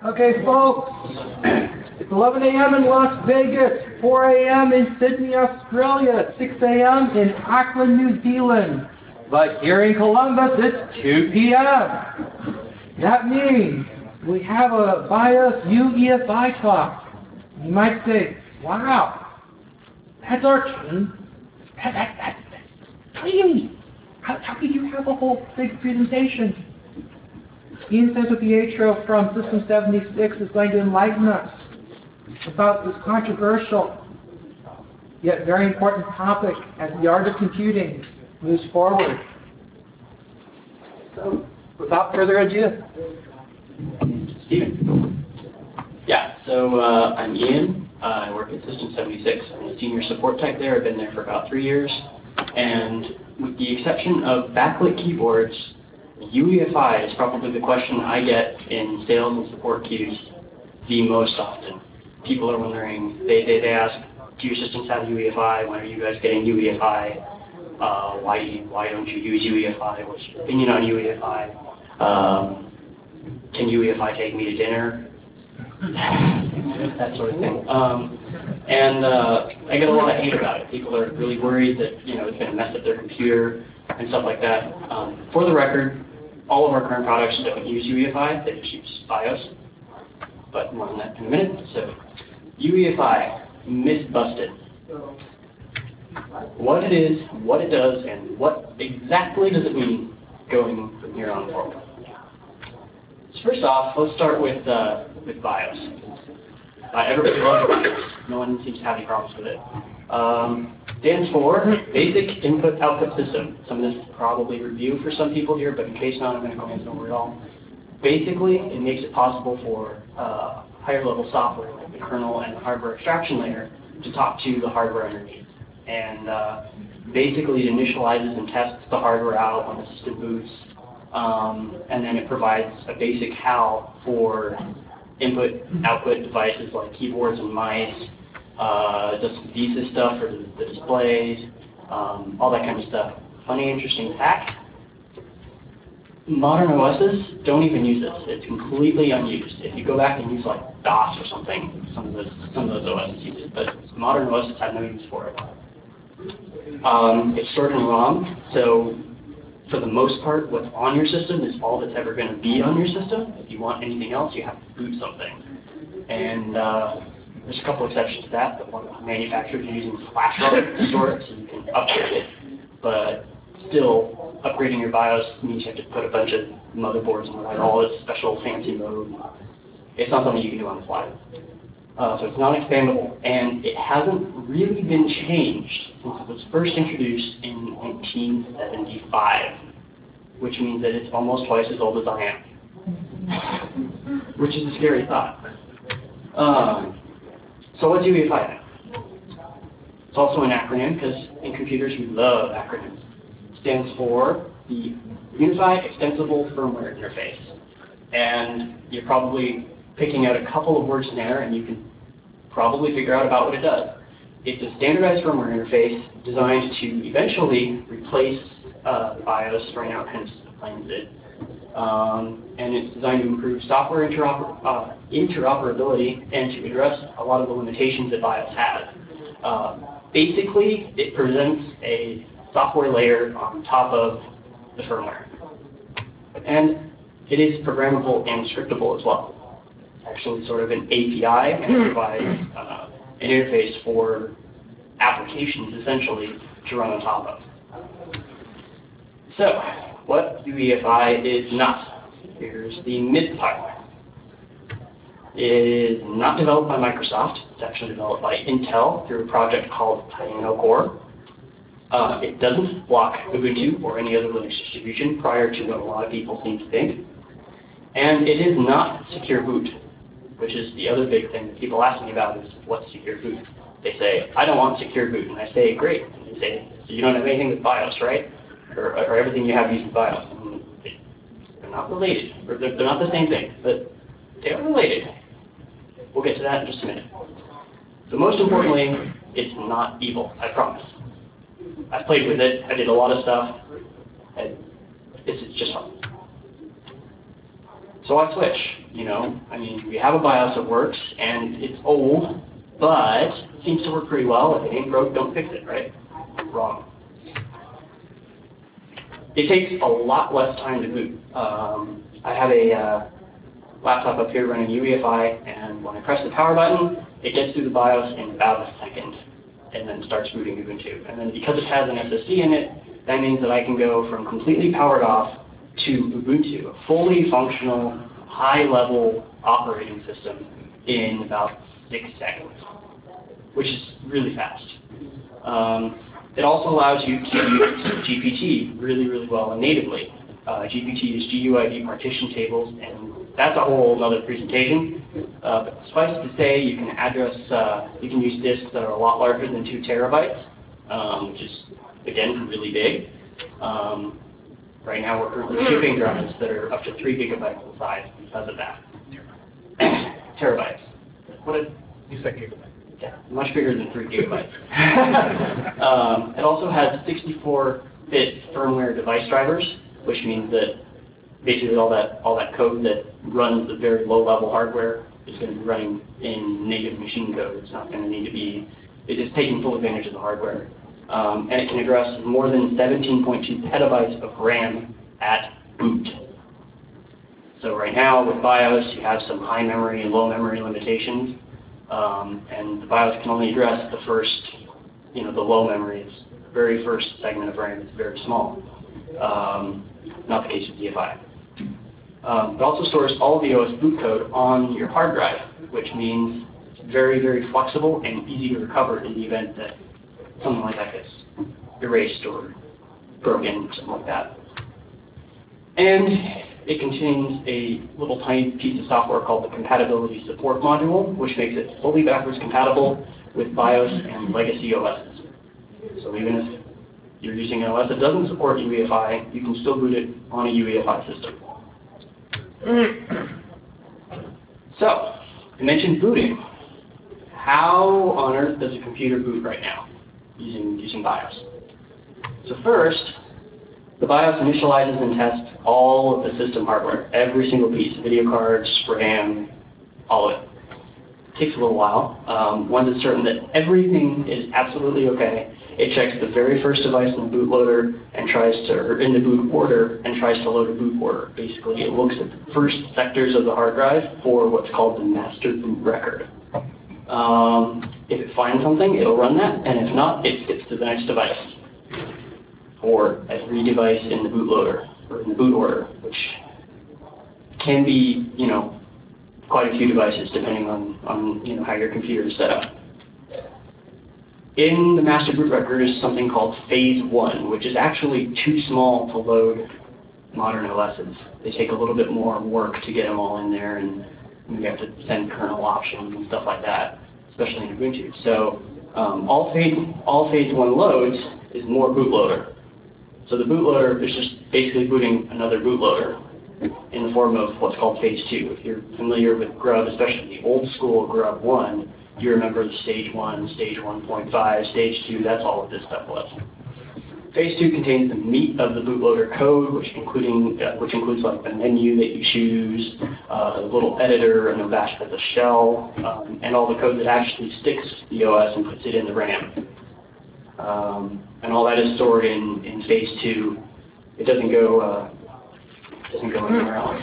Okay, folks, it's 11 a.m. in Las Vegas, 4 a.m. in Sydney, Australia, 6 a.m. in Auckland, New Zealand. But here in Columbus, it's 2 p.m. That means we have a BIOS UEFI talk. You might say, wow, that's arcane. That's tiny. How could you have a whole big presentation? Ian Santopietro from System 76 is going to enlighten us about this controversial yet very important topic as the art of computing moves forward. So, without further ado, Steven. Yeah, so I'm Ian. I work at System 76. I'm a senior support tech there. I've been there for about 3 years. And with the exception of backlit keyboards, UEFI is probably the question I get in sales and support queues the most often. People are wondering, they ask, do your systems have UEFI? When are you guys getting UEFI? Why don't you use UEFI? What's your opinion on UEFI? Can UEFI take me to dinner? That sort of thing. I get a lot of hate about it. People are really worried that it's going to mess up their computer and stuff like that. For the record, all of our current products don't use UEFI, they just use BIOS. But more on that in a minute. So, UEFI, myth busted. What it is, what it does, and what exactly does it mean going from here on forward. So first off, let's start with BIOS. Everybody loves BIOS. No one seems to have any problems with it. Stands for Basic Input-Output System. Some of this is probably review for some people here, but in case not, I'm going to go into over it all. Basically, it makes it possible for higher-level software, like the kernel and the hardware abstraction layer, to talk to the hardware underneath. And basically, it initializes and tests the hardware out when the system boots, and then it provides a basic HAL for input-output devices like keyboards and mice, does some VSys stuff for the displays, all that kind of stuff. Funny, interesting fact, modern OSs don't even use this. It's completely unused. If you go back and use like DOS or something, some of those OSs use it, but modern OSs have no use for it. It's stored in ROM, so for the most part, what's on your system is all that's ever going to be on your system. If you want anything else, you have to boot something. And there's a couple exceptions to that, but one of the manufacturers are using flash drive to store it, so you can upgrade it. But still, upgrading your BIOS means you have to put a bunch of motherboards and all this special fancy mode. It's not something you can do on the fly. So it's non-expandable, and it hasn't really been changed since it was first introduced in 1975, which means that it's almost twice as old as I am, which is a scary thought. So what's UEFI then? It's also an acronym, because in computers we love acronyms. It stands for the Unified Extensible Firmware Interface. And you're probably picking out a couple of words in there, and you can probably figure out about what it does. It's a standardized firmware interface designed to eventually replace BIOS. Right now it kind of explains it. And it's designed to improve software interoperability and to address a lot of the limitations that BIOS has. Basically, it presents a software layer on top of the firmware. And it is programmable and scriptable as well. Actually sort of an API, and it provides an interface for applications, essentially, to run on top of. So, what UEFI is not. Here's the myth part. It is not developed by Microsoft. It's actually developed by Intel through a project called Piano Core. It doesn't block Ubuntu or any other Linux distribution prior to what a lot of people seem to think. And it is not secure boot, which is the other big thing that people ask me about is what's secure boot. They say, I don't want secure boot. And I say, great. And they say, so you don't have anything with BIOS, right? Or everything you have uses BIOS. And they're not related. Or they're not the same thing, but they are related. We'll get to that in just a minute. So most importantly, it's not evil, I promise. I played with it. I did a lot of stuff. And it's just fun. So I switch, you know. I mean, we have a BIOS that works, and it's old, but it seems to work pretty well. If it ain't broke, don't fix it, right? Wrong. It takes a lot less time to boot. I have a laptop up here running UEFI, and when I press the power button, it gets through the BIOS in about a second, and then starts booting Ubuntu. And then because it has an SSD in it, that means that I can go from completely powered off to Ubuntu, a fully functional, high-level operating system in about 6 seconds, which is really fast. It also allows you to use GPT really, really well and natively. GPT is GUID partition tables, and that's a whole other presentation. But suffice to say, you can you can use disks that are a lot larger than 2 terabytes, which is, again, really big. Right now, we're currently shipping drives that are up to 3 gigabytes in size because of that. Terabytes. What did you said gigabyte? Yeah, much bigger than 3 gigabytes. It also has 64-bit firmware device drivers, which means that basically all that code that runs the very low-level hardware is going to be running in native machine code. It's not going to need to be. It is taking full advantage of the hardware. And it can address more than 17.2 petabytes of RAM at boot. So right now with BIOS, you have some high memory and low memory limitations, and the BIOS can only address the first, the low memory. It's the very first segment of RAM. It's very small. Not the case with UEFI. It also stores all of the OS boot code on your hard drive, which means it's very, very flexible and easy to recover in the event that something like that gets erased or broken, something like that. And it contains a little tiny piece of software called the Compatibility Support Module, which makes it fully backwards compatible with BIOS and legacy OSs. So even if you're using an OS that doesn't support UEFI, you can still boot it on a UEFI system. So, I mentioned booting. How on earth does a computer boot right now using BIOS? So first, the BIOS initializes and tests all of the system hardware, every single piece, video cards, RAM, all of it. It takes a little while. Once it's certain that everything is absolutely okay, it checks the very first device in the bootloader and or in the boot order, and tries to load a boot order. Basically, it looks at the first sectors of the hard drive for what's called the master boot record. If it finds something, it'll run that, and if not, it skips to the next device, or every device in the bootloader or in the boot order, which can be, quite a few devices depending on how your computer is set up. In the master boot record is something called phase 1, which is actually too small to load modern OSs. They take a little bit more work to get them all in there, and we have to send kernel options and stuff like that, especially in Ubuntu. So all phase 1 loads is more bootloader. So the bootloader is just basically booting another bootloader in the form of what's called phase 2. If you're familiar with Grub, especially the old school Grub 1, you remember the stage 1, stage 1.5, stage 2, that's all what this stuff was. Phase 2 contains the meat of the bootloader code, which includes like the menu that you choose, a little editor, and a bash as a shell, and all the code that actually sticks to the OS and puts it in the RAM. And all that is stored in phase 2. It doesn't go anywhere else.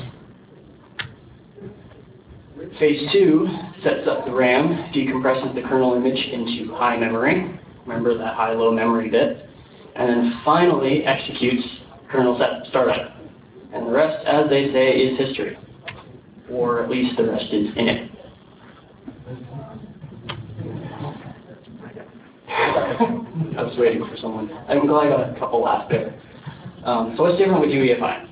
Phase 2 sets up the RAM, decompresses the kernel image into high memory. Remember that high-low memory bit. And then finally executes kernel startup. And the rest, as they say, is history. Or at least the rest is in it. I was waiting for someone. I'm glad I got a couple laughs there. So what's different with UEFI?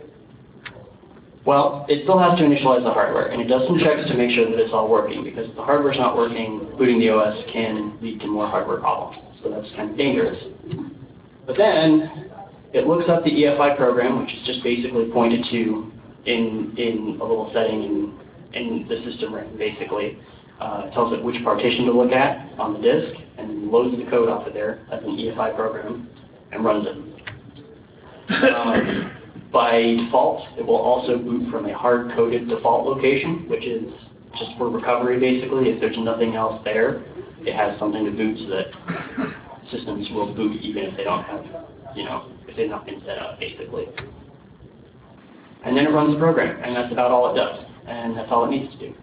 Well, it still has to initialize the hardware, and it does some checks to make sure that it's all working, because if the hardware's not working, booting the OS can lead to more hardware problems. So that's kind of dangerous. But then, it looks up the EFI program, which is just basically pointed to in a little setting in the system RAM, basically. It tells it which partition to look at on the disk, and loads the code off of there as an EFI program, and runs it. by default, it will also boot from a hard-coded default location, which is just for recovery basically. If there's nothing else there, it has something to boot so that systems will boot even if they don't have, if they've not been set up basically. And then it runs the program, and that's about all it does, and that's all it needs to do.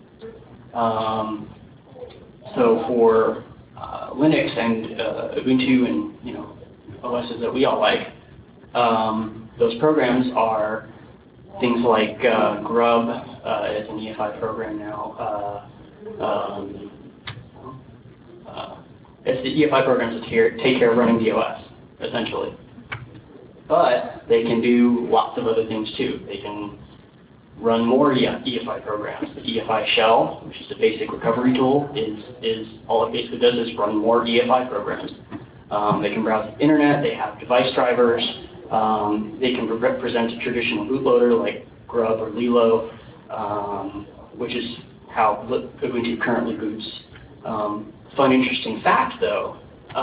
So for Linux and Ubuntu and OSs that we all like, those programs are things like Grub. It's an EFI program now. It's the EFI programs that take care of running the OS, essentially. But they can do lots of other things too. They can run more EFI programs. The EFI shell, which is the basic recovery tool, is all it basically does is run more EFI programs. They can browse the internet. They have device drivers. They can represent a traditional bootloader like Grub or Lilo, which is how Ubuntu currently boots. Fun, interesting fact, though.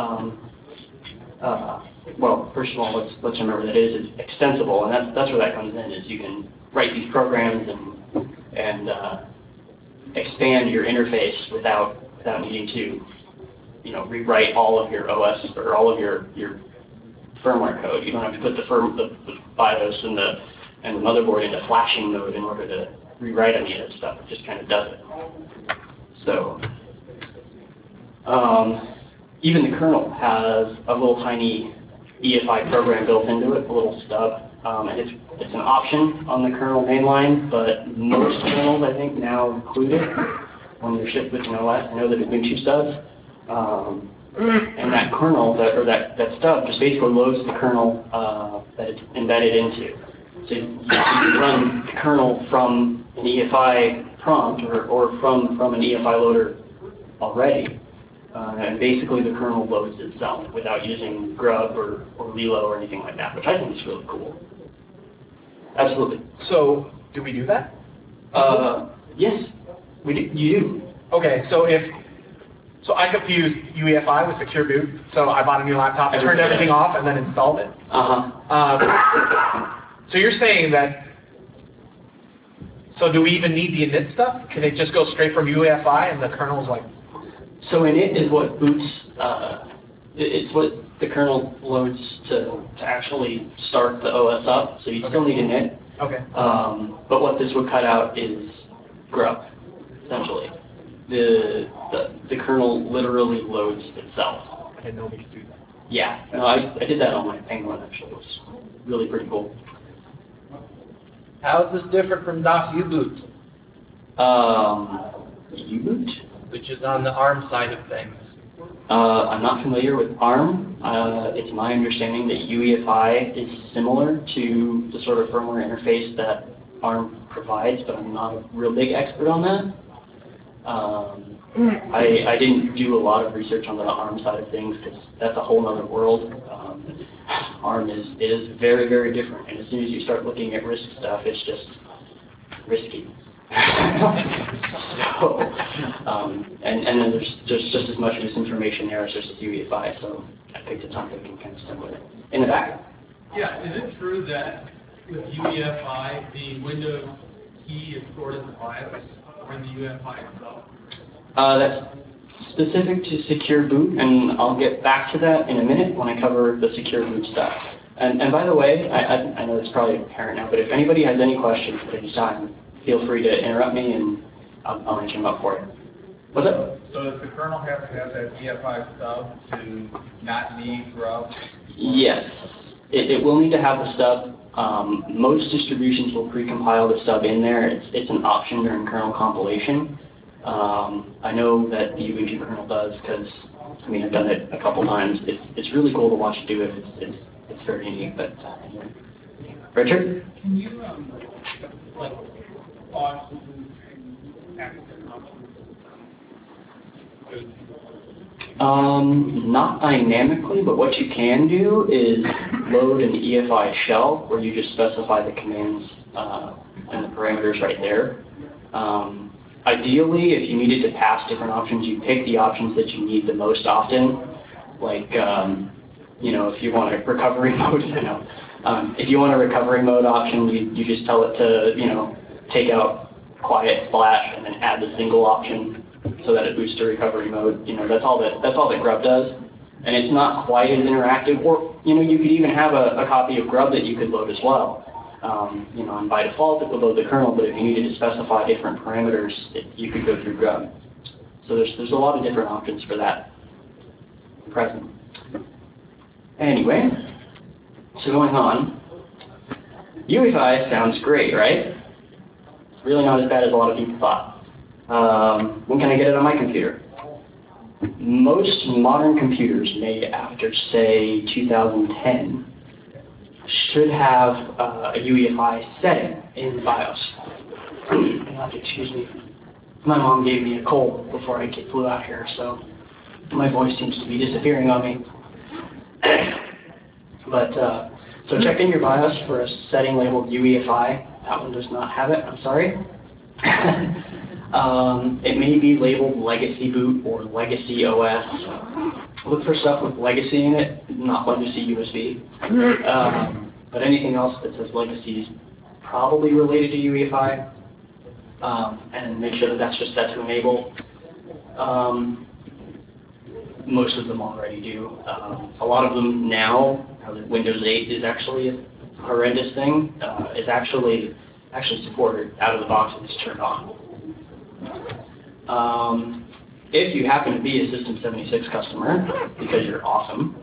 Well, first of all, let's remember that it is extensible, and that's where that comes in. Is you can write these programs and expand your interface without needing to, rewrite all of your OS or all of your firmware code. You don't have to put the BIOS and the motherboard into flashing mode in order to rewrite any of that stuff. It just kind of does it. So even the kernel has a little tiny EFI program built into it, a little stub. And it's an option on the kernel mainline, but most kernels, I think, now include it when you're shipped with an OS. I know that Ubuntu does. And that kernel, that stub, just basically loads the kernel that it's embedded into. So you can run the kernel from an EFI prompt or from an EFI loader already. And basically the kernel loads itself without using Grub or Lilo or anything like that, which I think is really cool. Absolutely. So, do we do that? Yes, we do. You do. Okay, so I confused UEFI with Secure Boot. So I bought a new laptop, I turned everything off, and then installed it. So you're saying that, so do we even need the init stuff? Can it just go straight from UEFI and the kernel's like? So init is what boots, it's what the kernel loads to actually start the OS up, so you still need init. Okay. But what this would cut out is Grub, essentially. The kernel literally loads itself. I didn't know we could do that. Yeah, no, I did that on my Penguin actually. It was really pretty cool. How is this different from DOS U-Boot? U-Boot? Which is on the ARM side of things. I'm not familiar with ARM. It's my understanding that UEFI is similar to the sort of firmware interface that ARM provides, but I'm not a real big expert on that. I didn't do a lot of research on the ARM side of things because that's a whole other world. ARM is very, very different, and as soon as you start looking at risk stuff, it's just risky. So, and then there's just as much misinformation there as there's UEFI, so I picked a topic and kind of stuck with it. In the back. Yeah, is it true that with UEFI, the Windows key is stored in the BIOS or in the UEFI itself? That's specific to Secure Boot, and I'll get back to that in a minute when I cover the Secure Boot stuff. And by the way, I know it's probably apparent now, but if anybody has any questions at any time, feel free to interrupt me and I'll answer them up for you. What's up? So does the kernel have to have that EFI stub to not need Grub? Yes. It will need to have the stub. Most distributions will pre-compile the stub in there. It's an option during kernel compilation. I know that the Ubuntu kernel does because, I mean, I've done it a couple times. It's really cool to watch it do it. It's very unique. But anyway. Richard? Can you like pause and access not dynamically, but what you can do is load an EFI shell where you just specify the commands and the parameters right there. Ideally, if you needed to pass different options, you pick the options that you need the most often. Like, if you want a recovery mode, If you want a recovery mode option, you just tell it to, you know, take out quiet splash and then add the single option so that it boosts to recovery mode. You know, that's all that Grub does. And it's not quite as interactive. Or, you know, you could even have a copy of Grub that you could load as well. You know, and by default it would load the kernel, but if you needed to specify different parameters, you could go through Grub. So there's a lot of different options for that present. Anyway, so going on, UEFI sounds great, right? It's really not as bad as a lot of people thought. When can I get it on my computer? Most modern computers made after, say, 2010 should have a UEFI setting in BIOS. You'll have to excuse me. My mom gave me a cold before I flew out here, so my voice seems to be disappearing on me. But, so check in your BIOS for a setting labeled UEFI. That one does not have it, I'm sorry. It may be labeled Legacy Boot or Legacy OS. Look for stuff with Legacy in it, not Legacy USB. But anything else that says Legacy is probably related to UEFI. And make sure that that's just set to enable. Most of them already do. A lot of them now, Windows 8 is actually a horrendous thing, is actually supported out of the box and it's turned on. If you happen to be a System 76 customer, because you're awesome,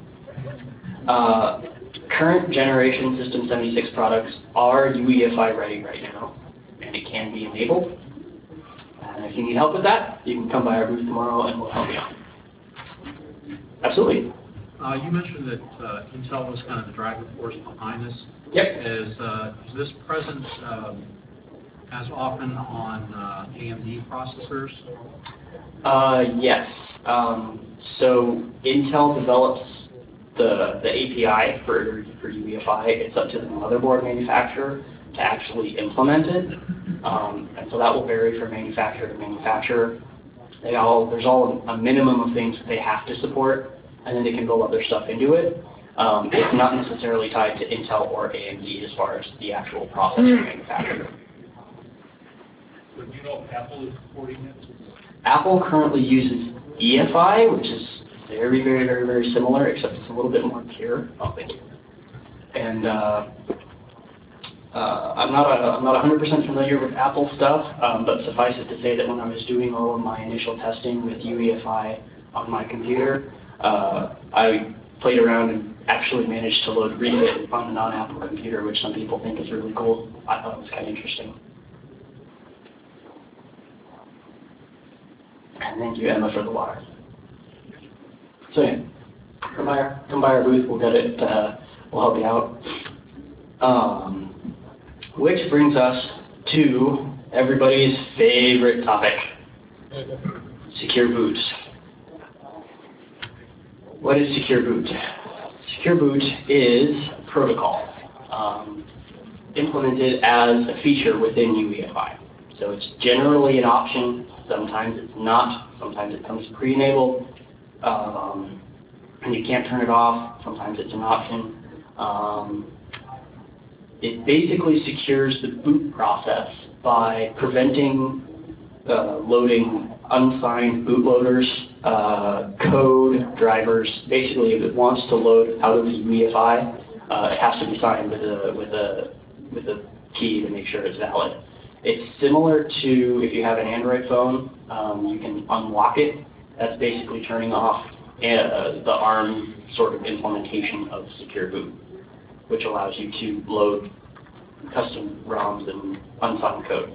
current generation System 76 products are UEFI ready right now, and it can be enabled. And if you need help with that, you can come by our booth tomorrow and we'll help you out. Absolutely. You mentioned that Intel was kind of the driving force behind this. Yep. Is this present as often on AMD processors? Yes. So Intel develops the API for UEFI. It's up to the motherboard manufacturer to actually implement it. And so that will vary from manufacturer to manufacturer. There's all a minimum of things that they have to support, and then they can build other stuff into it. It's not necessarily tied to Intel or AMD as far as the actual processor manufacturer. So do you know if Apple is supporting it? Apple currently uses EFI, which is very, very, very, very similar, except it's a little bit more pure. Oh, thank you. And I'm not 100% familiar with Apple stuff, but suffice it to say that when I was doing all of my initial testing with UEFI on my computer, I played around and actually managed to load Refit on a non-Apple computer, which some people think is really cool. I thought it was kind of interesting. And thank you, Emma, for the water. So yeah, come by our booth. We'll get it. We'll help you out. Which brings us to everybody's favorite topic: secure boot. What is secure boot? Secure boot is protocol implemented as a feature within UEFI. So it's generally an option. Sometimes it's not. Sometimes it comes pre-enabled, and you can't turn it off. Sometimes it's an option. It basically secures the boot process by preventing loading unsigned bootloaders, code, drivers. Basically, if it wants to load out of the UEFI, it has to be signed with a key to make sure it's valid. It's similar to if you have an Android phone, you can unlock it. That's basically turning off the ARM sort of implementation of secure boot, which allows you to load custom ROMs and unsigned code.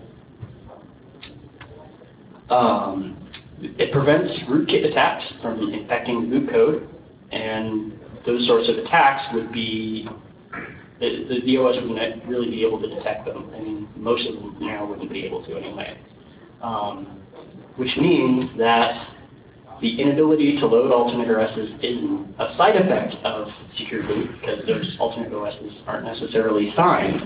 It prevents rootkit attacks from infecting the boot code, and those sorts of attacks would be, the OS wouldn't really be able to detect them. I mean, most of them now wouldn't be able to anyway. Which means that the inability to load alternate OSs is a side effect of secure boot, because those alternate OSs aren't necessarily signed.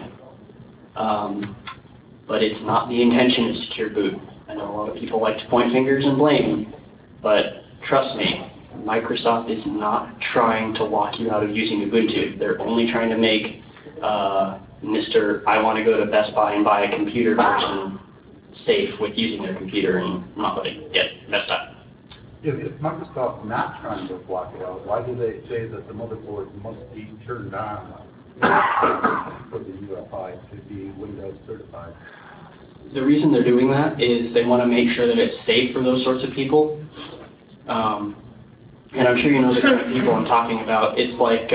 But it's not the intention of secure boot. I know a lot of people like to point fingers and blame, but trust me, Microsoft is not trying to lock you out of using Ubuntu. They're only trying to make Mr. I want to go to Best Buy and buy a computer person safe with using their computer and not let it get messed up. If Microsoft's not trying to block it out, why do they say that the motherboard must be turned on for the UEFI to be Windows certified? The reason they're doing that is they want to make sure that it's safe for those sorts of people. And I'm sure you know the kind of people I'm talking about. It's like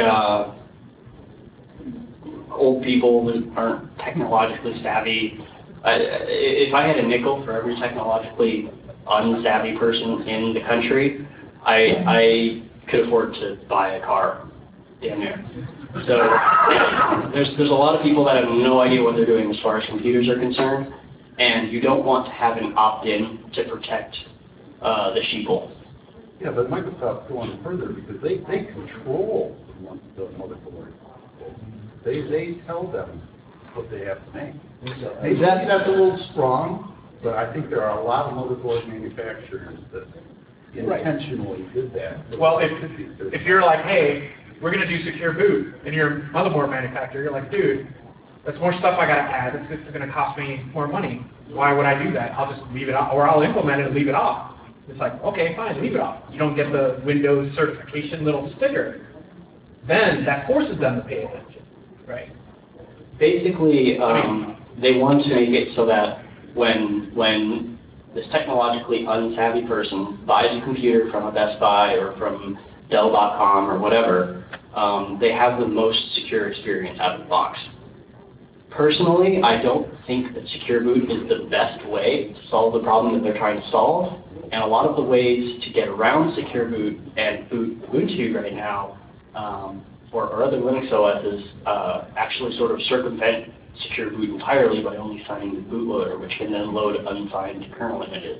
old people that aren't technologically savvy. If I had a nickel for every technologically unsavvy person in the country, I could afford to buy a car. Damn near. So there's a lot of people that have no idea what they're doing as far as computers are concerned, and you don't want to have an opt-in to protect the sheeple. Yeah, but Microsoft's going further because they control the motherboard. They tell them what they have to make. Maybe that's a little strong, but I think there are a lot of motherboard manufacturers that intentionally did that. Well, if you're like, hey, we're going to do secure boot, and you're a motherboard manufacturer, you're like, dude, that's more stuff I got to add. It's going to cost me more money. Why would I do that? I'll just leave it off, or I'll implement it and leave it off. It's like, okay, fine, leave it off. You don't get the Windows certification little sticker. Then that forces them to pay attention, right? Basically, they want to make it so that when this technologically unsavvy person buys a computer from a Best Buy or from Dell.com or whatever, they have the most secure experience out of the box. Personally, I don't think that Secure Boot is the best way to solve the problem that they're trying to solve, and a lot of the ways to get around Secure Boot and boot Ubuntu right now, or other Linux OSs, actually sort of circumvent Secure Boot entirely by only signing the bootloader, which can then load unsigned kernel images.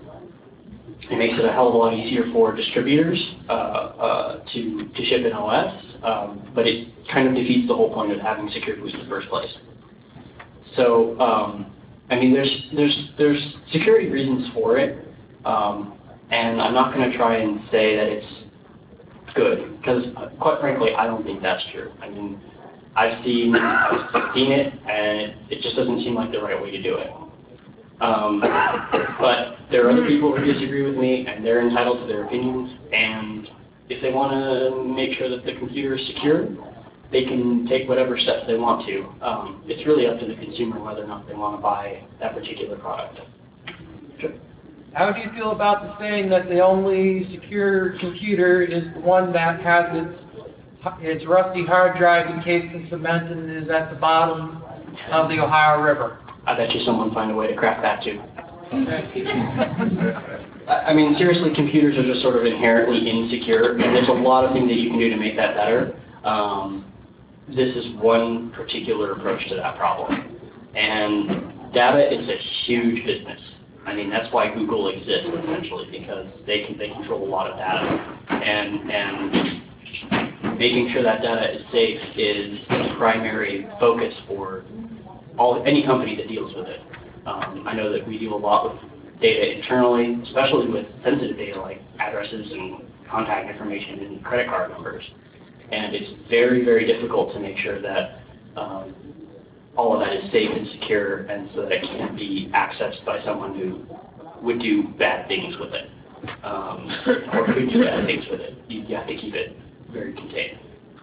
It makes it a hell of a lot easier for distributors to ship an OS, but it kind of defeats the whole point of having Secure Boot in the first place. So, I mean, there's security reasons for it, and I'm not going to try and say that it's good, because quite frankly, I don't think that's true. I mean, I've seen it, and it just doesn't seem like the right way to do it. But there are other people who disagree with me, and they're entitled to their opinions, and if they want to make sure that the computer is secure, they can take whatever steps they want to. It's really up to the consumer whether or not they want to buy that particular product. Sure. How do you feel about the saying that the only secure computer is the one that has its rusty hard drive encased in cement and is at the bottom of the Ohio River? I bet you someone find a way to crack that too. I mean, seriously, computers are just sort of inherently insecure, and there's a lot of things that you can do to make that better. This is one particular approach to that problem. And data is a huge business. I mean, that's why Google exists, essentially, because they control a lot of data. And making sure that data is safe is the primary focus for any company that deals with it. I know that we deal a lot with data internally, especially with sensitive data like addresses and contact information and credit card numbers. And it's very, very difficult to make sure that all of that is safe and secure, and so that it can't be accessed by someone who would do bad things with it, or could do bad things with it. You have to keep it very contained.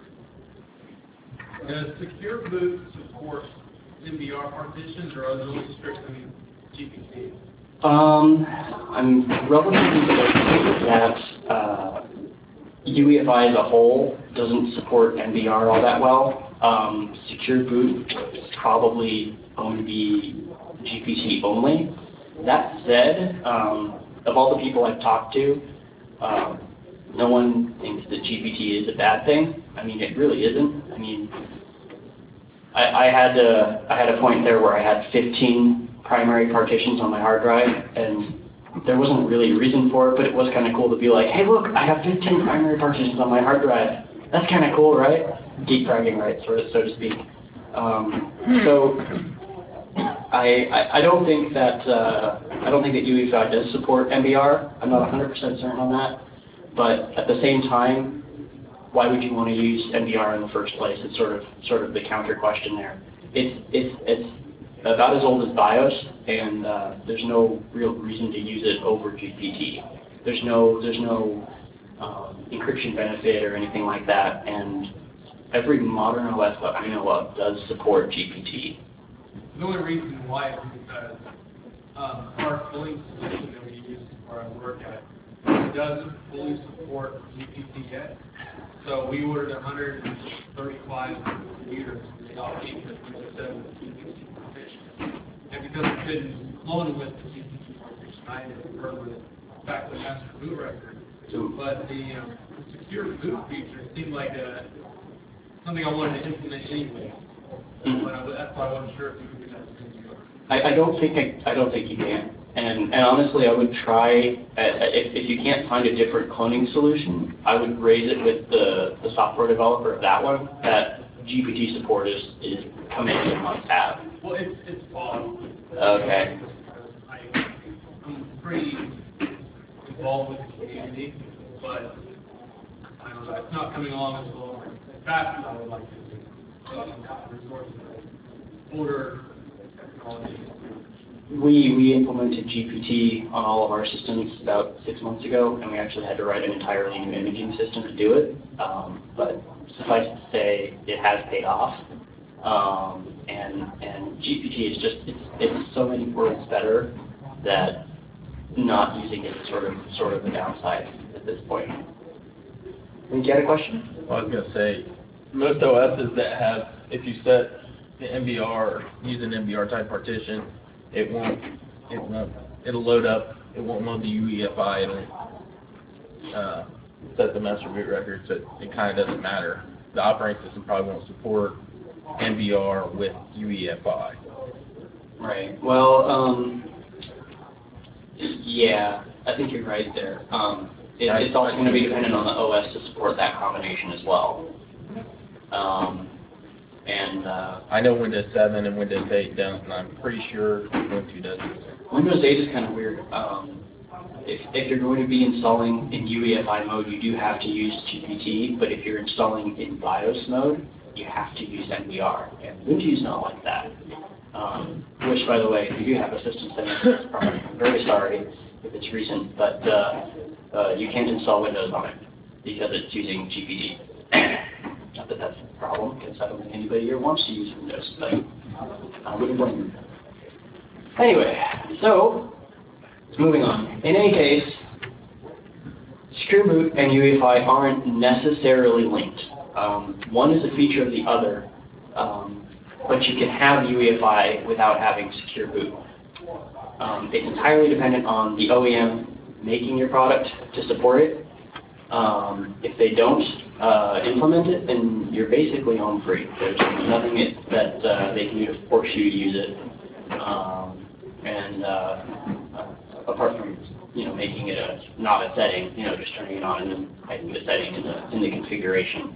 Does Secure Boot support MBR partitions, or are those only strictly GPT? I'm relatively certain that UEFI as a whole doesn't support MBR all that well. Secure Boot is probably going to be GPT only. That said, of all the people I've talked to, no one thinks that GPT is a bad thing. I mean, it really isn't. I mean, I had a point there where I had 15 primary partitions on my hard drive, and there wasn't really a reason for it, but it was kind of cool to be like, hey, look, I have 15 primary partitions on my hard drive. That's kind of cool, right? Geek bragging rights, so to speak. So I don't think that UEFI does support MBR. I'm not 100% certain on that, but at the same time, why would you want to use NVR in the first place? It's sort of the counter question there. It's about as old as BIOS, and there's no real reason to use it over GPT. There's no encryption benefit or anything like that, and every modern OS that I know of does support GPT. The only reason why is because our billing solution that we use where I work at doesn't fully support GPT yet. So we ordered 135 computers without being the Windows 7 GPT partition. And because it couldn't clone with the GPT partition, I had to work with back to the master boot record. But the secure boot feature seemed like something I wanted to implement anyway. But that's why I wasn't sure if you could do that. I don't think you can. And honestly, I would try, if you can't find a different cloning solution, I would raise it with the software developer of that one, that GPT support is command and must-have. Well, it's possible. Okay. I'm pretty involved with the community, but I don't know, it's not coming along as fast as I would like to see. So I'm not resorting to older technology. We implemented GPT on all of our systems about 6 months ago, and we actually had to write an entirely new imaging system to do it. But suffice to say, it has paid off. And GPT is it's so many worlds better that not using it is sort of a downside at this point. Did you have a question? I was going to say, most OSs that have, if you set the NVR, use an NVR type partition, it'll load up, it won't load the UEFI, it'll set the master boot record, so it kind of doesn't matter. The operating system probably won't support NVR with UEFI. Right. Well, yeah, I think you're right there. It's also going to be dependent on the OS to support that combination as well. I know Windows 7 and Windows 8 don't, and I'm pretty sure Ubuntu does. Windows 8 is kind of weird. If you're going to be installing in UEFI mode, you do have to use GPT, but if you're installing in BIOS mode, you have to use NVR, and Ubuntu is not like that. Which, by the way, if you do have a system setting for this product, I'm very sorry if it's recent, but you can't install Windows on it because it's using GPT. Not that that's a problem, because I don't think anybody here wants to use Windows, but I wouldn't blame them. Anyway, so, moving on. In any case, Secure Boot and UEFI aren't necessarily linked. One is a feature of the other, but you can have UEFI without having Secure Boot. It's entirely dependent on the OEM making your product to support it. If they don't implement it, then you're basically home free. There's nothing that they can do to force you to use it, apart from making it not a setting, just turning it on and then making the setting in the configuration.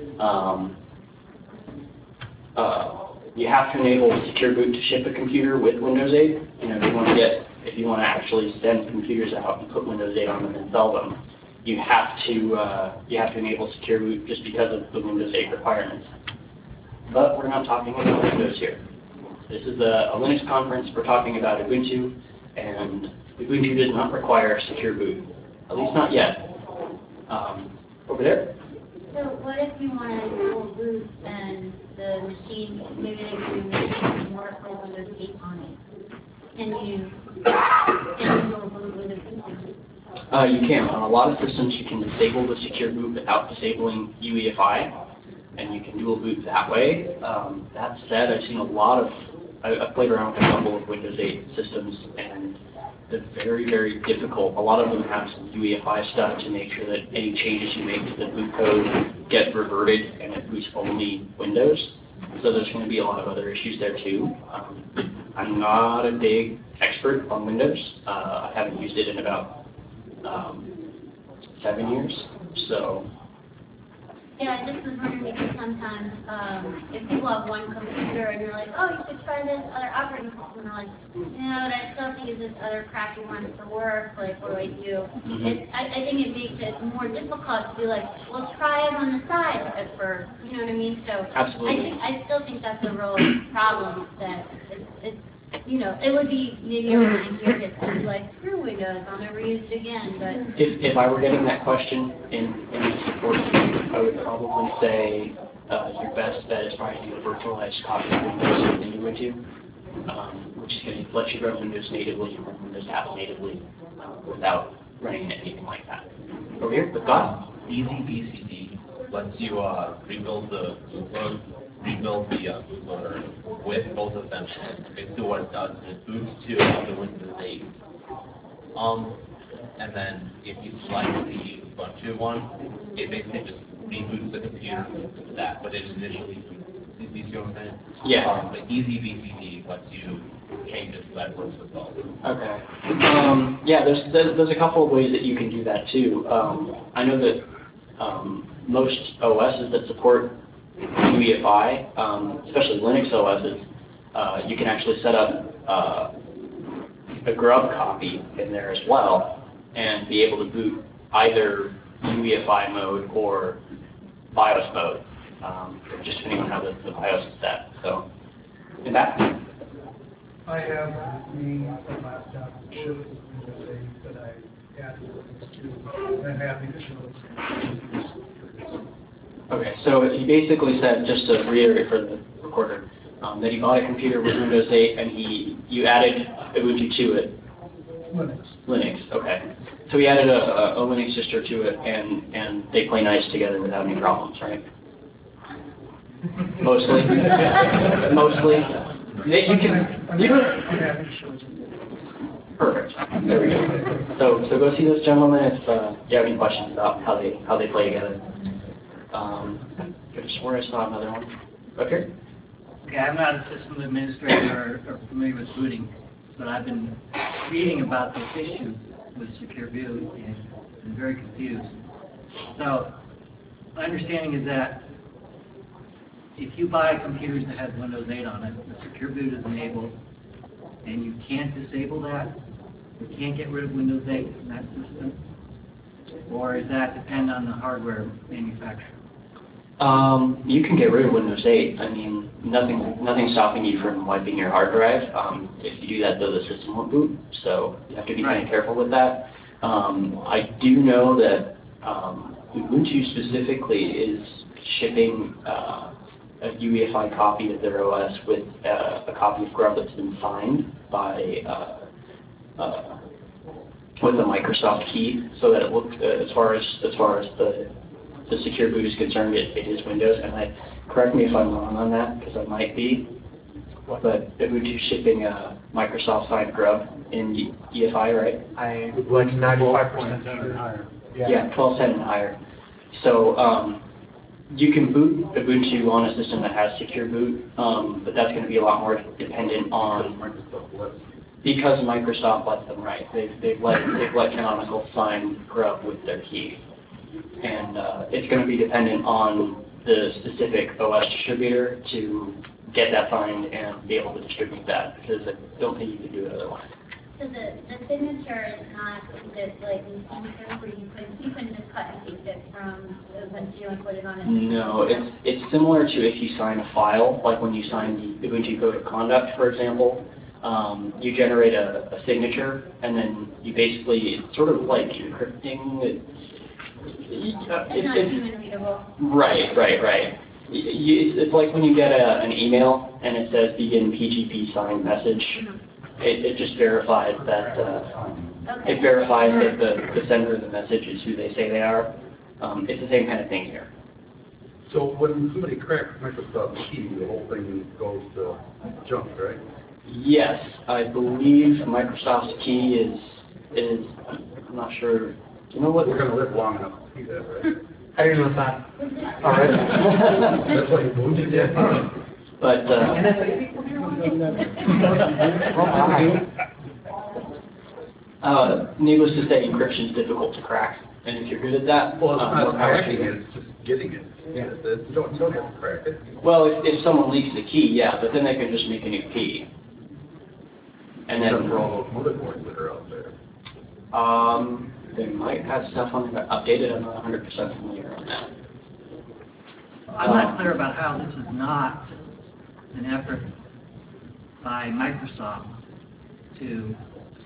You have to enable Secure Boot to ship a computer with Windows 8. If you want to actually send computers out and put Windows 8 on them and sell them, you have to enable Secure Boot just because of the Windows 8 requirements. But we're not talking about Windows here. This is a Linux conference. We're talking about Ubuntu, and Ubuntu does not require Secure Boot, at least not yet. Over there. So what if you want to enable boot and the machine, maybe they can work with Windows 8 on it, and you enable boot with a You can. On a lot of systems, you can disable the Secure Boot without disabling UEFI, and you can dual boot that way. That said, I've seen I've played around with a couple of Windows 8 systems, and they're very, very difficult. A lot of them have some UEFI stuff to make sure that any changes you make to the boot code get reverted and it boots only Windows. So there's going to be a lot of other issues there too. I'm not a big expert on Windows. I haven't used it in about 7 years. So Yeah, I just was wondering because sometimes if people have one computer and you're like, oh, you should try this other operating system, and they're like, no, but I still have to use this other crappy one for work. Like, what do I do? I think it makes it more difficult to be like, well, try it on the side at first. You know what I mean? So Absolutely. I still think that's a real problem. That it's you know, it would be maybe a little easier to be like, screw Windows, I'll never use it again. But If I were getting that question in the support team, I would probably say your best bet is probably to do a virtualized copy of Windows than Ubuntu, which is going to let you run Windows natively and run Windows apps natively without running anything like that. Over here, with God. EasyBCD lets you rebuild the bootloader with both of them. Basically what it does is it boots to the Windows 8. And then if you select the Ubuntu one, it basically just reboots the computer to that, but it initially boots. Do you see what I'm saying? Yeah. But EasyBCD lets you change it so that works as well. Okay. Yeah, there's a couple of ways that you can do that too. I know that most OSs that support UEFI, especially Linux OSs, you can actually set up a grub copy in there as well and be able to boot either UEFI mode or BIOS mode, just depending on how the BIOS is set. So, in that. I have the laptop shows that I added to, and have additional. Okay, so he basically said, just to reiterate for the recorder, that he bought a computer with Windows 8 and you added Ubuntu to it. Linux, okay. So he added a Linux distro to it and they play nice together without any problems, right? Mostly? Mostly? You can Perfect. There we go. So go see those gentlemen if you have any questions about how they play together. I swear I saw another one. Up here? Okay, I'm not a system administrator or familiar with booting, but I've been reading about this issue with Secure Boot and I'm very confused. So, my understanding is that if you buy computers that have Windows 8 on it, the Secure Boot is enabled, and you can't disable that. You can't get rid of Windows 8 in that system, or does that depend on the hardware manufacturer? You can get rid of Windows 8. I mean, nothing's stopping you from wiping your hard drive. If you do that, though, the system won't boot. So you have to be kind of careful with that. I do know that Ubuntu specifically is shipping a UEFI copy of their OS with a copy of Grub that's been signed by with a Microsoft key, so that it looks as far as the Secure Boot is concerned, it is Windows. And correct me if I'm wrong on that, because I might be. But Ubuntu shipping a Microsoft signed Grub in EFI, right? I like 95% sure. Yeah, 1210 and higher. So you can boot Ubuntu on a system that has Secure Boot, but that's going to be a lot more dependent on because Microsoft lets them, right? They've let Canonical sign Grub with their key, and it's going to be dependent on the specific OS distributor to get that signed and be able to distribute that, because I don't think you can do it otherwise. So the signature is not just like in signature where you couldn't just cut and paste it from Ubuntu and put it on a No, it's similar to if you sign a file, like when you sign the Ubuntu Code of Conduct, for example. You generate a signature, and then you basically, it's sort of like encrypting. It's not human readable. Right. It's like when you get an email and it says begin PGP signed message. It just verifies that it verifies that the sender of the message is who they say they are. It's the same kind of thing here. So when somebody cracks Microsoft key, the whole thing goes to junk, right? Yes, I believe Microsoft's key is I'm not sure. You know what? We're going to live long enough to see that, right? I didn't know that. All right. That's why you moved it, yeah. But needless to say, encryption is difficult to crack, and if you're good at that, Well, it's more not power to cracking you. it, it's just getting it. You don't have to crack it. Well, if someone leaks the key, yeah, but then they can just make a new key. And then for all those motherboards that are out there. They might have stuff on there updated. I'm not 100% familiar on that. I'm not clear about how this is not an effort by Microsoft to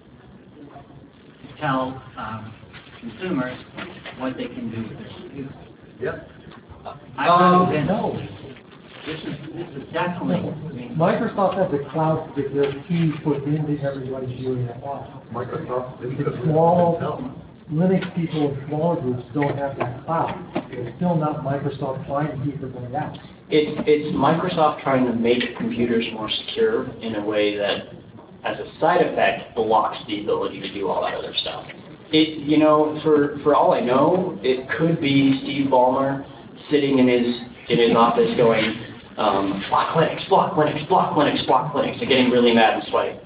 tell consumers what they can do with their computer. Yep. I'm convinced. This is definitely. I mean, Microsoft has a cloud to get their keys put into everybody's UEFI. Microsoft. The small Linux people in smaller groups don't have that cloud. It's still not Microsoft trying to keep everybody out. It's Microsoft trying to make computers more secure in a way that, as a side effect, blocks the ability to do all that other stuff. For all I know, it could be Steve Ballmer sitting in his office going, block Linux, block Linux, block Linux, block Linux, and getting really mad and sweaty.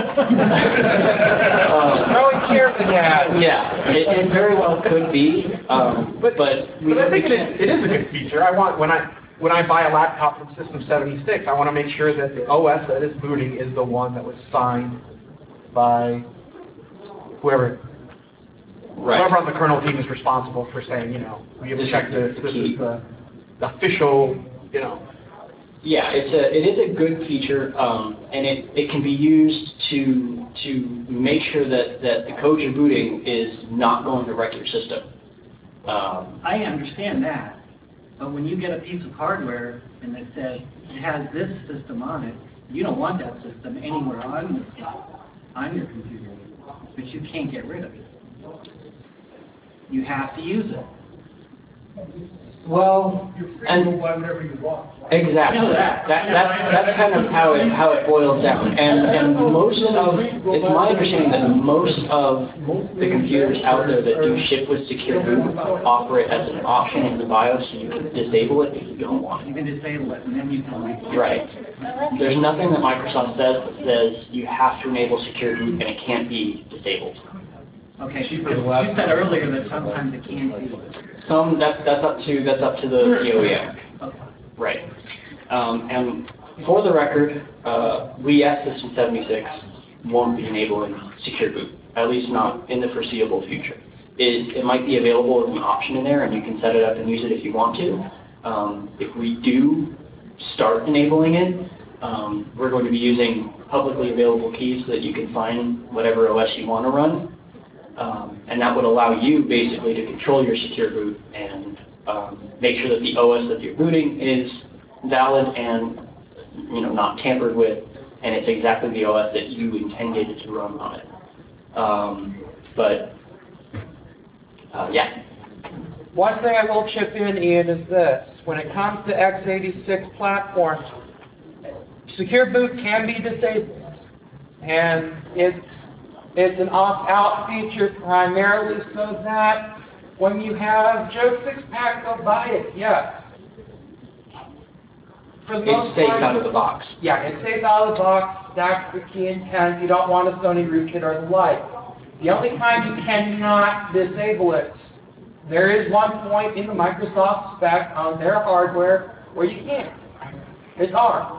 Throwing chairs in that. Yeah, it very well could be, but I think it is a good feature. I want when I buy a laptop from System 76, I want to make sure that the OS that is booting is the one that was signed by whoever. Right. Whoever on the kernel team is responsible for saying, we have checked this is the official, Yeah, it is a good feature, and it can be used to make sure that the code you're booting is not going to wreck your system. I understand that, but when you get a piece of hardware and it says it has this system on it, you don't want that system anywhere on your computer, but you can't get rid of it. You have to use it. Well, you're free to buy whatever you want. Exactly. That's kind of how it boils down. And it's my understanding that most of the computers out there that do ship with secure boot offer it as an option in the BIOS, so you can disable it if you don't want it. You can disable it, and then you can read it. Right. There's nothing that Microsoft says that says you have to enable secure boot and it can't be disabled. Okay, you said earlier that sometimes it can be. That's up to the OEM. Okay. Right. And for the record, we at System 76 won't be enabling secure boot, at least not in the foreseeable future. It might be available as an option in there, and you can set it up and use it if you want to. If we do start enabling it, we're going to be using publicly available keys so that you can find whatever OS you want to run. And that would allow you basically to control your secure boot and make sure that the OS that you're booting is valid and not tampered with, and it's exactly the OS that you intended to run on it. Yeah. One thing I will chip in, Ian, is this. When it comes to x86 platforms, secure boot can be disabled, and it's an opt-out feature primarily so that when you have Joe Sixpack go buy it, yes. For the most It's safe part, out of the box. yeah, it's safe out of the box. That's the key intent. You don't want a Sony rootkit or the like. The only time you cannot disable it, there is one point in the Microsoft spec on their hardware where you can't. It's ARM.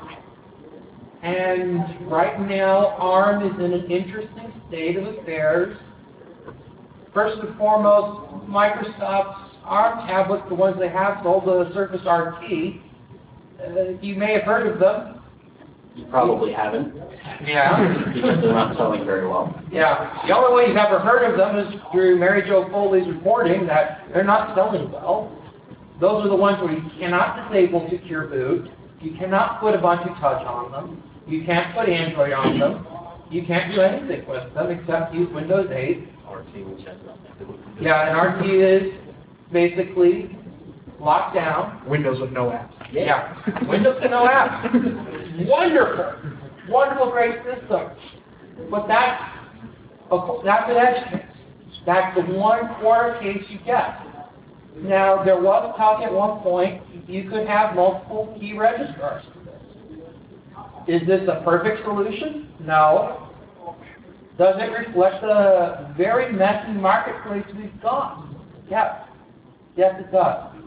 And right now, ARM is in an interesting state of affairs. First and foremost, Microsoft's ARM tablets, the ones they have sold, the Surface RT, you may have heard of them. You probably haven't. Yeah. Because they're not selling very well. Yeah. The only way you've ever heard of them is through Mary Jo Foley's reporting that they're not selling well. Those are the ones where you cannot disable secure boot. You cannot put Ubuntu Touch on them. You can't put Android on them. You can't do anything with them except use Windows 8. Yeah, and RT is basically locked down. Windows with no apps. Yeah. Windows with no apps. Wonderful. Wonderful, great system. But that's an edge case. That's the one corner case you get. Now, there was talk at one point you could have multiple key registrars. Is this a perfect solution? No. Does it reflect the very messy marketplace we've got? Yes. Yes, it does.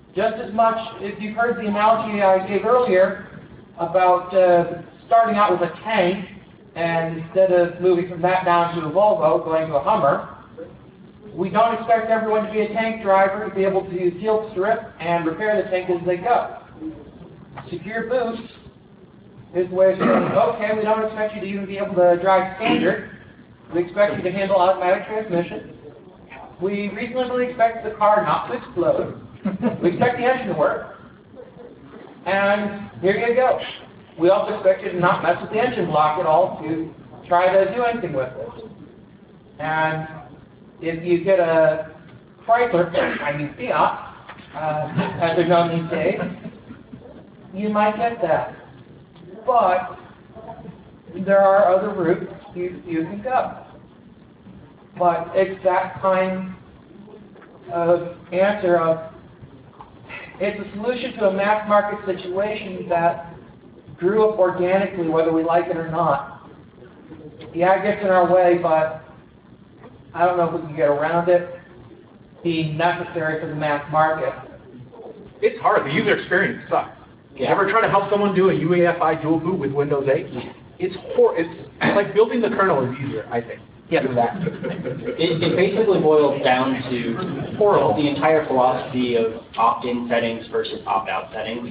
just as much, if you've heard the analogy I gave earlier about starting out with a tank, and instead of moving from that down to a Volvo, going to a Hummer, we don't expect everyone to be a tank driver to be able to field strip and repair the tank as they go. Secure Boot is the way of saying, okay, we don't expect you to even be able to drive standard. We expect you to handle automatic transmission. We reasonably expect the car not to explode. We expect the engine to work. And here you go. We also expect you to not mess with the engine block at all to try to do anything with it. And if you get a Chrysler, I mean Fiat, as they're known these days, you might get that. But there are other routes you can go. But it's that kind of answer of, it's a solution to a mass market situation that grew up organically, whether we like it or not. Yeah, it gets in our way, but I don't know if we can get around it being necessary for the mass market. It's hard. The user experience sucks. Yeah. Ever try to help someone do a UEFI dual boot with Windows 8? It's like building the kernel is easier, I think. Yeah. Than that. It basically boils down to the entire philosophy of opt-in settings versus opt-out settings.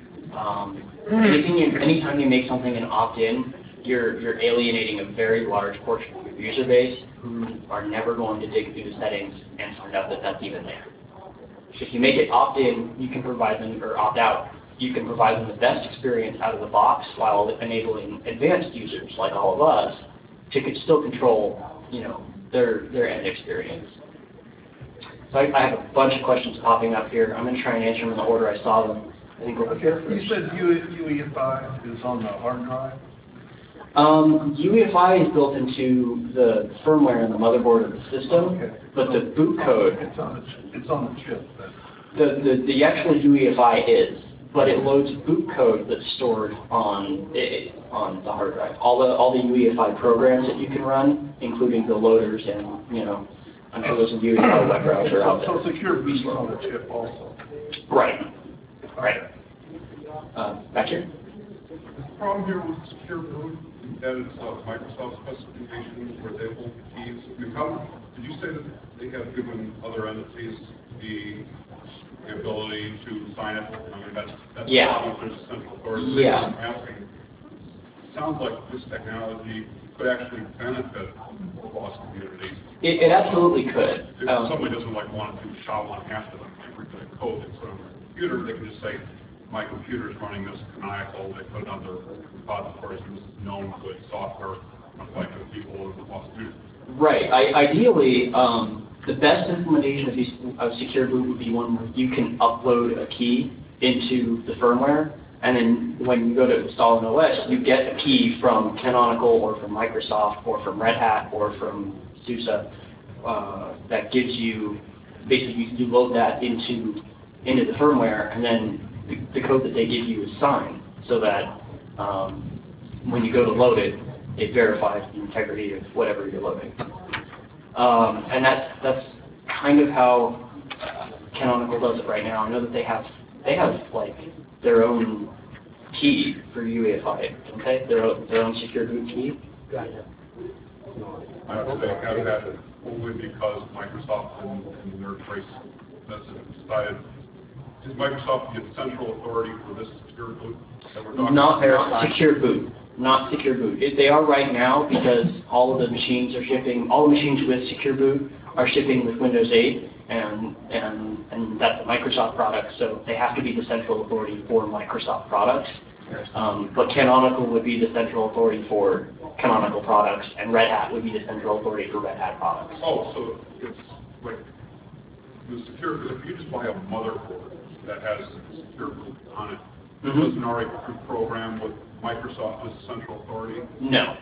Anytime you make something an opt-in, you're alienating a very large portion of your user base who are never going to dig through the settings and find out that that's even there. If you make it opt-in, you can provide them, or opt-out, you can provide them the best experience out of the box while enabling advanced users like all of us to still control, their end experience. So I have a bunch of questions popping up here. I'm going to try and answer them in the order I saw them. I think we're here first. You said UEFI is on the hard drive? UEFI is built into the firmware and the motherboard of the system, but the boot code... It's on the chip then. The actual UEFI is, but it loads boot code that's stored on the hard drive. All the UEFI programs that you can run, including the loaders and, I'm sure there's a UEFI web browser out there. So secure boot is on the chip also. Right. Back here? The problem here with secure boot is that it's Microsoft specification where they hold the keys. Did you say that they have given other entities the ability to sign it? I mean, that's the central authority. Yeah. I'm asking, it sounds like this technology could actually benefit the lost community. It absolutely could. If somebody doesn't want to do SHA-1 after them, every bit of code that's on their computer, they can just say, my computer is running this canonical, they put it on their repositories, and this is known good software, like the people in the lost community. Right. Ideally, the best implementation of Secure Boot would be one where you can upload a key into the firmware, and then when you go to install an OS, you get a key from Canonical or from Microsoft or from Red Hat or from SUSE that gives you, basically you load that into the firmware, and then the code that they give you is signed, so that when you go to load it, it verifies the integrity of whatever you're loading. And that's kind of how Canonical does it right now. I know that they have like their own key for UEFI, don't they? Their own secure boot key. I would say have that only because Microsoft and their trace method decided. Is Microsoft the central authority for this secure boot that we're talking about? Not secure boot. Not secure boot. They are right now because all of the machines are shipping. All the machines with secure boot are shipping with Windows 8, and that's a Microsoft product, so they have to be the central authority for Microsoft products. But Canonical would be the central authority for Canonical products, and Red Hat would be the central authority for Red Hat products. Oh, so it's like the secure. If you just buy a motherboard that has secure boot on it, doesn't already pre-program with Microsoft as central authority? No,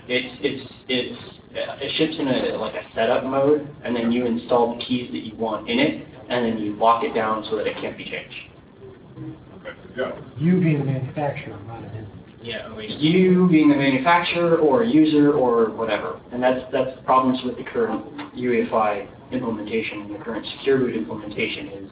it ships in a setup mode, and then you install the keys that you want in it, and then you lock it down so that it can't be changed. Okay, yeah. You being the manufacturer, not an Yeah, you being the manufacturer or a user or whatever, and that's problems with the current UEFI implementation and the current secure boot implementation is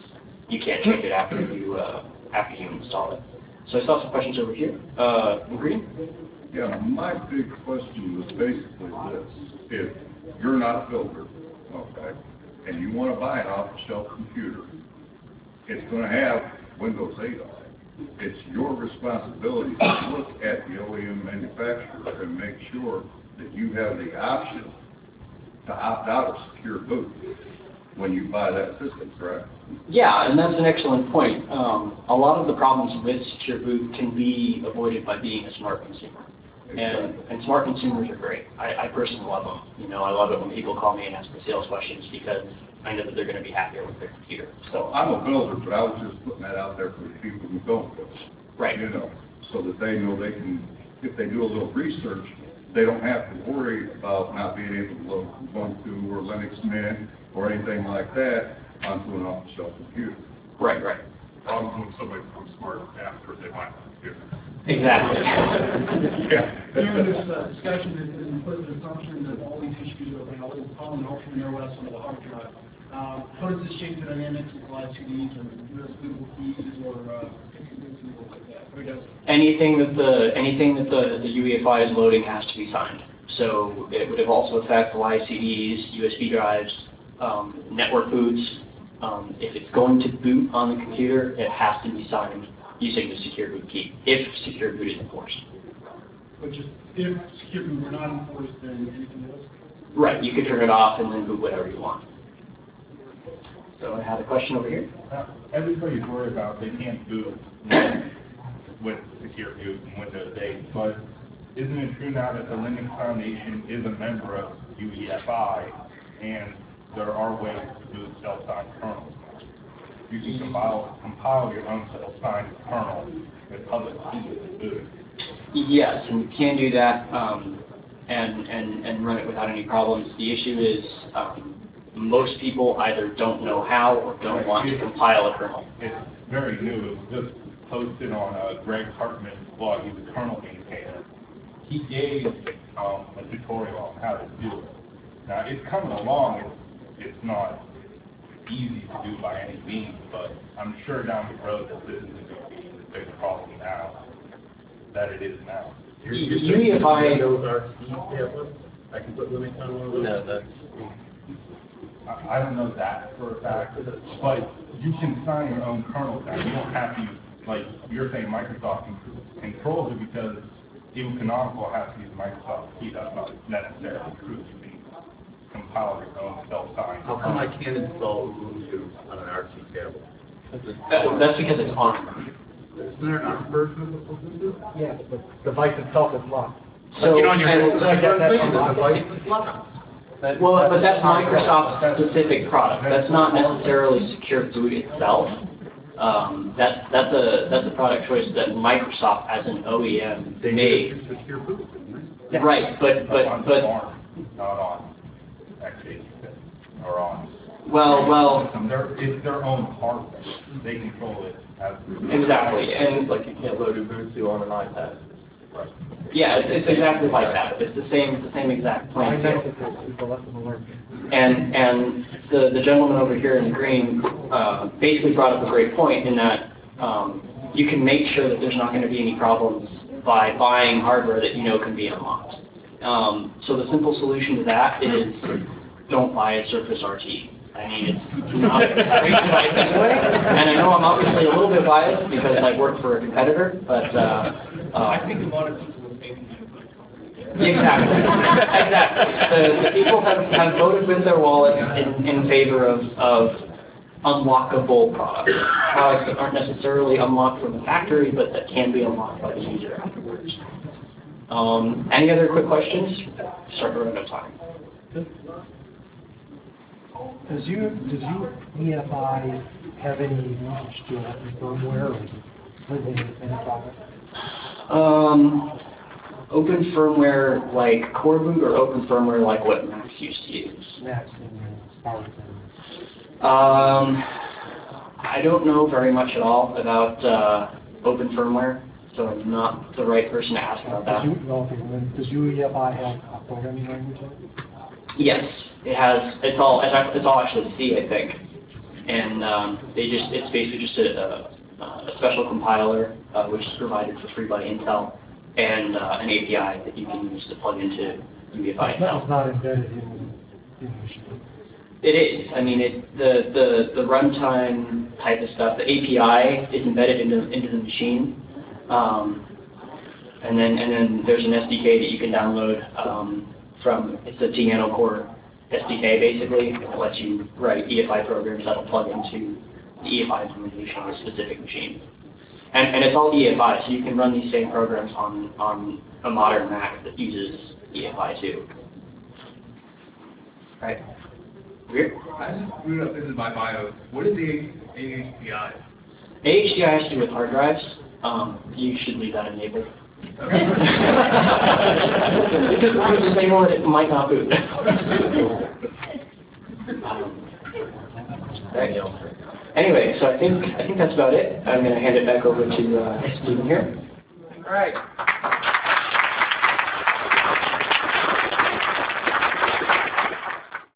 you can't change it after you install it. So I saw some questions over here. In green? Yeah, my big question was basically this. If you're not a builder, okay, and you want to buy an off-the-shelf computer, it's going to have Windows 8 on it. It's your responsibility to look at the OEM manufacturer and make sure that you have the option to opt out of secure boot when you buy that system, correct? Yeah, and that's an excellent point. A lot of the problems with secure boot can be avoided by being a smart consumer. And smart consumers are great. I personally love them. You know, I love it when people call me and ask me sales questions because I know that they're going to be happier with their computer. So I'm a builder, but I was just putting that out there for the people who don't build. Right. You know, so that they know they can, if they do a little research, they don't have to worry about not being able to load Ubuntu or Linux Mint or anything like that onto an off-the-shelf computer. Right. Problems when somebody becomes smart after they buy a computer. Exactly. Yeah. During this discussion, there's been implicit assumption that all these issues are available on Ultra OS on the hard drive. How does this change the dynamics of live CDs or USB keys or things like that? What does Anything that the UEFI is loading has to be signed. So it would also affect live CDs, USB drives, network boots. If it's going to boot on the computer, it has to be signed using the secure boot key, if secure boot is enforced. But just if secure boot were not enforced, then anything else? Right, you can turn it off and then boot whatever you want. So I had a question over here. Everybody's worried about they can't boot with secure boot and Windows 8, but isn't it true now that the Linux Foundation is a member of UEFI and there are ways to boot self-signed kernels? You can compile your own self-signed kernel with public keys to boot. Yes, and you can do that and run it without any problems. The issue is most people either don't know how or don't want to compile a kernel. It's very new. It was just posted on Greg Hartman's blog. He's a kernel maintainer. He gave a tutorial on how to do it. Now, it's coming along. It's not easy to do by any means, but I'm sure down the road that this isn't going to be as big a problem now that it is now. UEFI those are I can put Linux on one of those? No, that's... I don't know that for a fact, but you can sign your own kernel down. You don't have to, like you're saying Microsoft controls it because even Canonical has to use Microsoft key. That's not necessarily true. You can compile your own self-signed. How come I can't install Ubuntu on an RC tablet? That's because it's on. Isn't there an ARM version of Ubuntu? Yeah, but the device itself is locked. So, you know, on your The device is locked. well, but that's Microsoft's specific product. That's not necessarily secure boot itself. That's a product choice that Microsoft as an OEM made. Secure boot. Right, but not on actually or on. Well, It's their own hardware. They control it as exactly, and Like you can't load Ubuntu on an iPad. right. yeah, it's exactly like that. It's the same exact playing field. And the gentleman over here in green basically brought up a great point in that you can make sure that there's not going to be any problems by buying hardware that you know can be unlocked. So the simple solution to that is don't buy a Surface RT. I mean, it's not a great device anyway, and I know I'm obviously a little bit biased because I work for a competitor, but I think a lot of people would say exactly. The people have voted with their wallets in favor of unlockable products that aren't necessarily unlocked from the factory, but that can be unlocked by the user afterwards. Any other quick questions? Start running out of time. Does UEFI have any usage to open firmware or live in a product? Open firmware like Core Boot or open firmware like what Macs used to use? Macs and Spark. I don't know very much at all about open firmware, so I'm not the right person to ask about that. Does UEFI have a programming language in it? Yes, it has. It's all actually C, I think. and it's basically just a special compiler which is provided for free by Intel, and an API that you can use to plug into UEFI itself. It's not embedded in the machine. It is. I mean, the runtime type of stuff. The API is embedded into the machine, and then there's an SDK that you can download from. It's a Tiano Core SDK basically. It lets you write EFI programs that'll plug into the EFI implementation on a specific machine. And it's all EFI, so you can run these same programs on a modern Mac that uses EFI too. Right. Weird. I just screwed up. This is my bio. What is the AHDI? AHDI has to do with hard drives. You should leave that enabled. Okay. Because it's the same one that it might not boot. Right. Anyway, so I think that's about it. I'm going to hand it back over to Stephen here. All right.